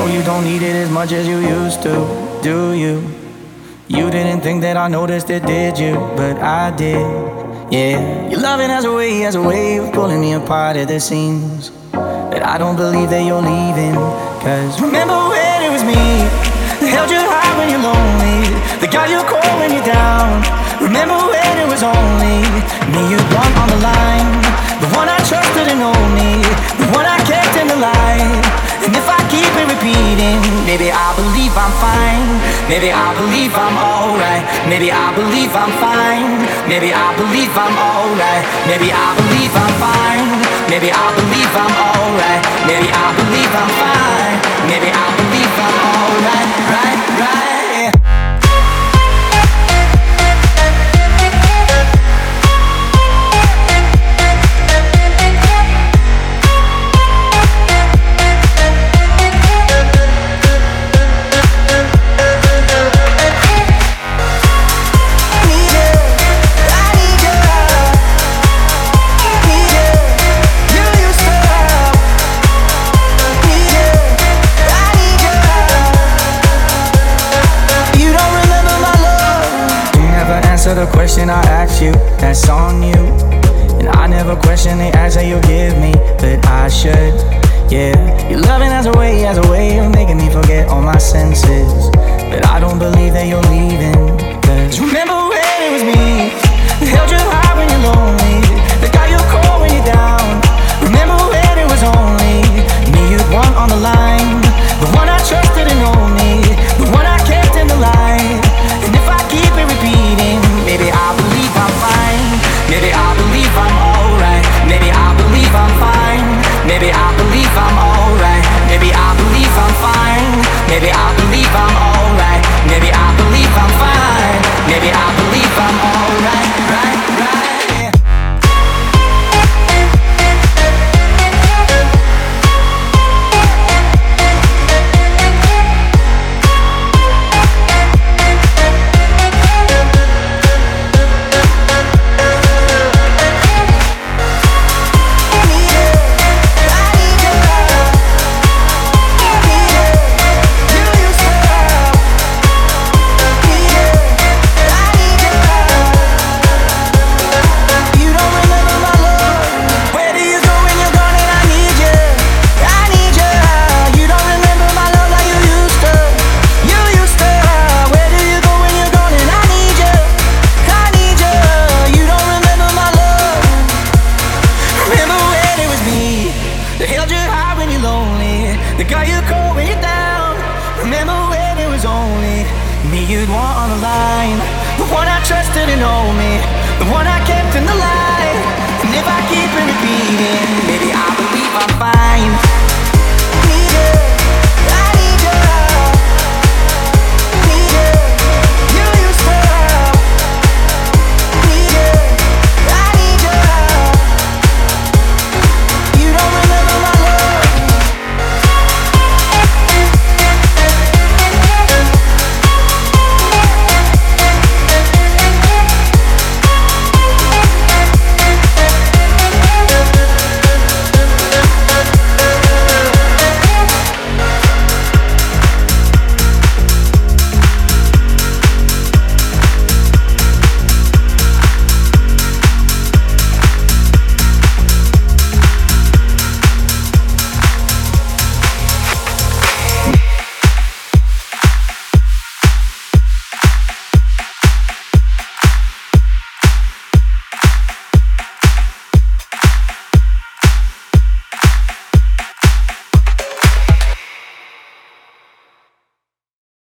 know you don't need it as much as you used to, do you? You didn't think that I noticed it, did you? But I did, yeah. Your loving has a way of pulling me apart at the seams. But I don't believe that you're leaving. Cause remember when it was me that held you high when you're lonely, that got you cold when you're down. Remember when it was only me you'd want on the line, the one I trusted and only, the one I kept in the light. And if I keep it repeating, maybe I believe I'm fine, maybe I believe I'm alright, maybe I believe I'm fine, maybe I believe I'm alright, maybe I believe I'm fine, maybe I believe I'm alright, maybe I believe I'm fine, maybe I believe I'm alright, right. Answer the question I asked you, that's on you. And I never question the answer you give me, but I should, yeah. Your loving has a way of making me forget all my senses. But I don't believe that you're leaving. Cause remember when it was me that held you high when you're lonely, that got you cold when you're down. Remember when it was only me you'd want on the line, the one I trusted and only, the one I kept in the light. And if I keep it repeating, maybe I believe I'm fine, maybe I believe I'm alright, maybe I believe I'm fine, maybe I believe I'm alright, maybe I believe I'm fine, maybe I believe I'm alright, maybe I believe I'm fine, maybe I believe I'm alright, right. They got you cold when you're down. Remember when it was only me you'd want on the line, the one I trusted and owned me, the one I kept in the light. And if I keep it repeating, maybe I believe I'm fine.